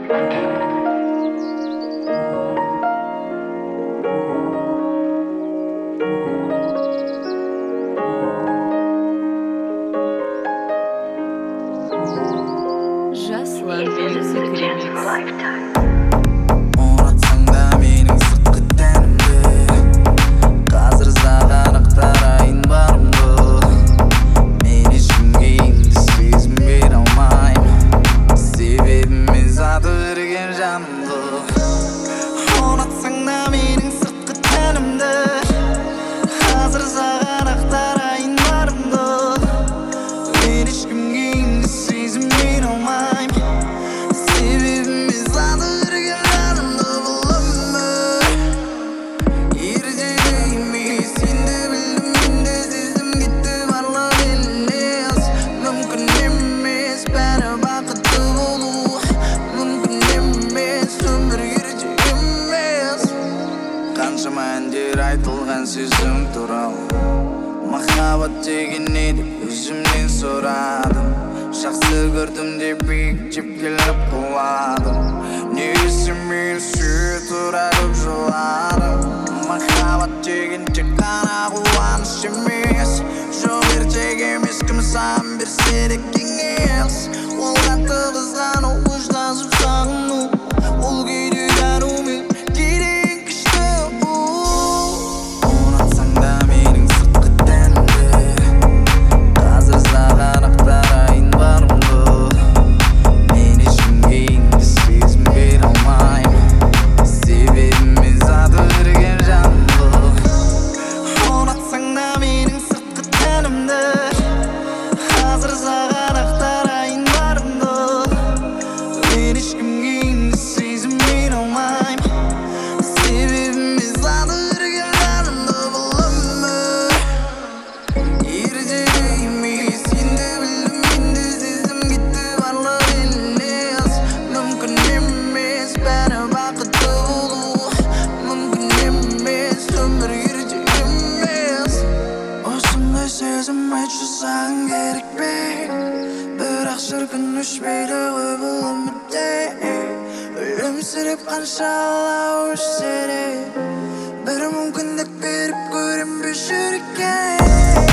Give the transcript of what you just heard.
Ұнатсаң да менің сыртқы тәнімді, қазір саған ақтарайын барымды. Мен ешкімге енді сезім бере алмаймын, себебі мен сатып жүрген жанымды. Ұнатсаң да менің сыртқы тәнімді, қазір саған ақтарайын барымды. Мен ешкімге енді сезім бере алмаймын, әндер айтылған сезім туралы. Махаббат деген не деп өзімнен сұрадым. Жақсы көрдім деп биіктеп келіп құладым. Несі мен сүйе тұратып жыладым. Махаббат деген тек қана қуаныш емес, жоқ ертек емес, кім саған берсе де кеңес. Ол қатты қызғану, ұштасып сағыну, ол кейде дәрумен айтшы саған керек пе, бірақ шіркін өшпейді ғой бұл өмірде. Өлімсіреп қанша алау өшсе де, бір мүмкіндік беріп көрем бе жүрекке.